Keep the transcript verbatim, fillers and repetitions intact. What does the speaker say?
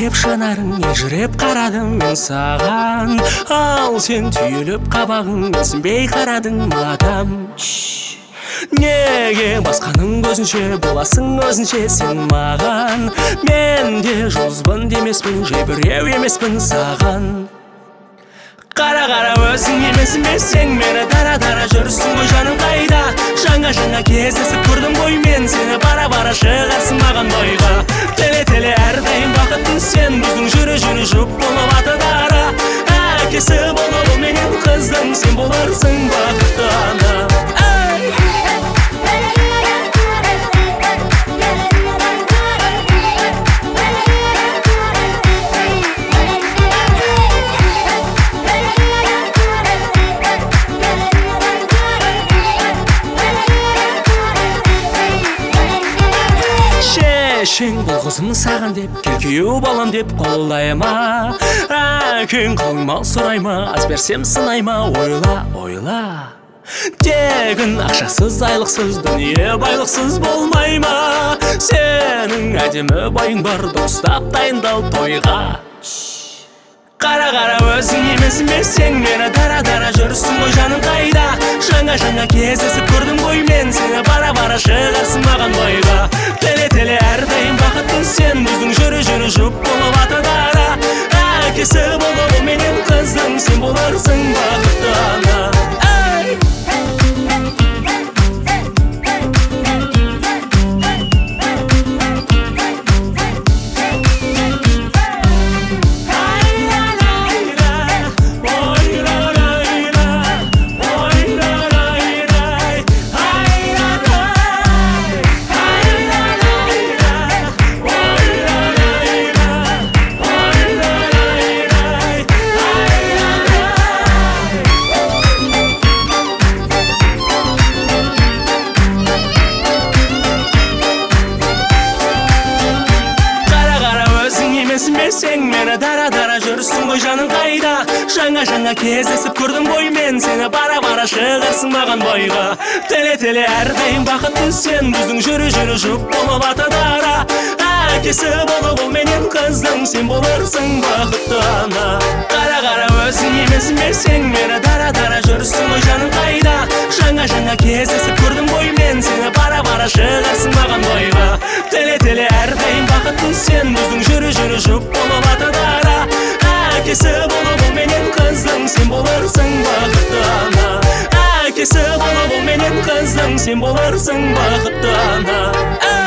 еркелеп шынарың ежіреп қарадым мен саған, ал сен түйіліп қабағың менсінбей қарадың мадам. Неге басқаның көзінше боласың өзінше сен маған? Мен де жұлдызбын демеспін, жебіреу емеспін саған. Қара-қара өзің емесің бе сен мені дара-дара жүрсің ғой жаным қайда? Жаңа-жаңа кездесіп көрдім ғой мен сені, бара-бара шығарсың маған бойға. Теле-теле әрдайым бақыттың сен, біздің жүрі-жүрі жұп болып атыдара. Әкесі болып ол менен қыздың, сен боларсың бақытты ана. Шешең бұл қызым саған деп, келкеу балам деп қолдайма. Әкең қолыңмал сұрайма, аз берсем сынайма, ойла, ойла. Тегін ақшасыз айлықсыз дүние байлықсыз болмайма. Сенің әдемі байың бар, дұрыстап дайындал тойға. Қара-қара өзің емесің бе сен мені дара-дара жүрсің ғой жаным қайда? Жаңа-жаңа кездесіп көрдім ғой мен сені, бара-бара шығарсың маған бойға. Теле-теле әрдайым бақыттың сен, біздің жүрі-жүрі жұп болып атыдара. Әкесі болып ол менен қыздың, сен боларсың бақытты ана. Сен мені дара-дара жүрсің ғой жаным қайда? Жаңа-жаңа кездесіп көрдім ғой мен сені, бара-бара шығарсың маған бойға. Теле-теле әрдайым бақыттың сен, біздің жүрі-жүрі жұп болып атыдара. Әкесі болып ол менен қыздың, сен боларсың бақытты ана. Қара-қара өзің емесің бе сен мені дара-дара жүрсің ғой жаным қайда? Жаңа-жаңа кездесіп көрдім ғой мен сені, бара-бара шығарсың маған бойға. Теле-теле әрдайым бақыттың сен, біздің жүрі-жүрі жұп болып атыдара. Әкесі болып ол менен қыздың, сен боларсың бақытты ана. Әкесі болып ол менен қыздың, сен боларсың бақытты ана.